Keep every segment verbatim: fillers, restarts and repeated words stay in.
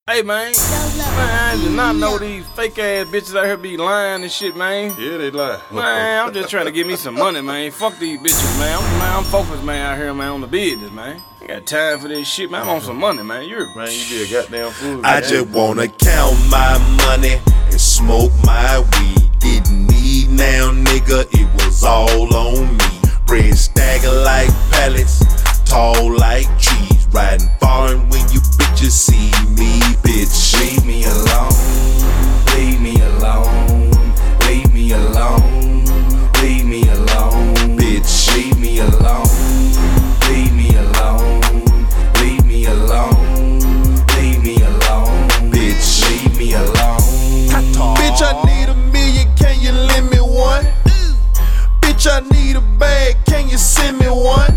Hey man, man, I did not know these fake ass bitches out here be lying and shit, man. Yeah, they lie. Man, I'm just trying to get me some money, man. Fuck these bitches, man. I'm, man, I'm focused, man, out here, man, on the business, man. I got time for this shit, man. I'm on some money, man. You're man, you be a goddamn fool. I just wanna count my money and smoke my weed. Didn't need now, nigga, it was all on me. Bread stagger like pallets, tall like trees. Riding foreign when you bitches see me, bitch. Leave me alone, leave me alone, leave me alone, leave me alone, bitch. Leave me alone, leave me alone, leave me alone, leave me alone, bitch. Leave me alone. Bitch, I need a million, can you lend me one? Bitch, I need a bag, can you send me one?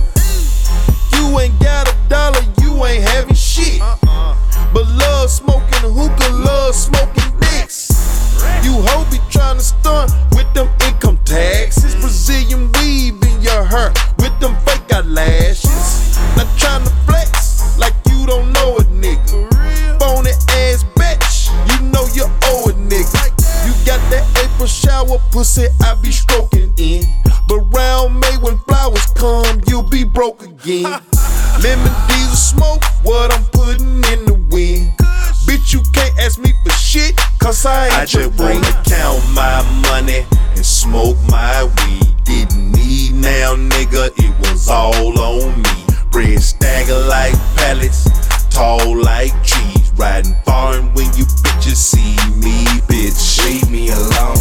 You ain't got a dollar, you ain't having shit. Uh-uh. But love smoking hookah, love smoking dicks. You hoe be tryna stunt with them income taxes. Brazilian weave in your hair with them fake eyelashes. Not tryna flex like you don't know a nigga. Phony ass bitch, you know you owe a nigga. You got that April shower pussy I be stroking in. But round May when flowers come, you'll be broke again. Lemon diesel smoke, what I'm putting in the wind. Bitch, you can't ask me for shit, cause I ain't I just wanna count my money and smoke my weed. Didn't need now, nigga, it was all on me. Bread stagger like pallets, tall like trees. Riding foreign when you bitches see me, bitch. Leave me alone,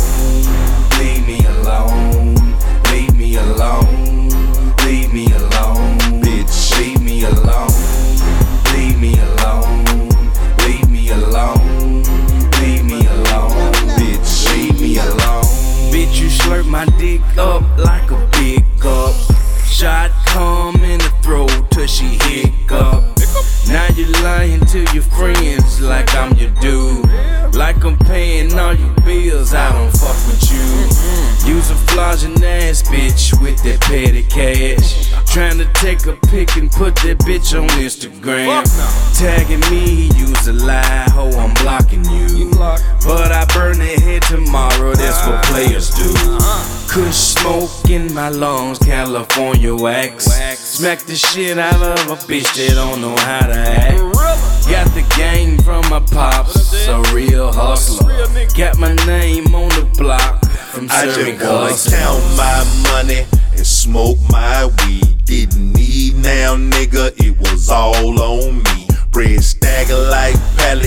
leave me alone, leave me alone, leave me alone, bitch. Leave me alone, leave me alone, leave me alone, leave me alone, bitch. Leave me alone. Bitch, you slurp my dick up like a big cup. Shot come in the throat till she hiccup. Now you lying to your friends like I'm your dude. Like I'm paying all your bills, I don't fuck with you. Use a flogging ass bitch with that petty cash. Trying to take a pic and put that bitch on Instagram. Tagging me, use a lie, ho, I'm blocking you. But I burn that head tomorrow, that's what players do. Kush smoke in my lungs, California wax. Smack the shit out of a bitch that don't know how to act. Got the game from my pops, a real hustler. Got my name on the block from I serving just wanna hustlers. count my money and smoke my weed. Didn't need now, nigga, it was all on me. Bread stagger like pallets.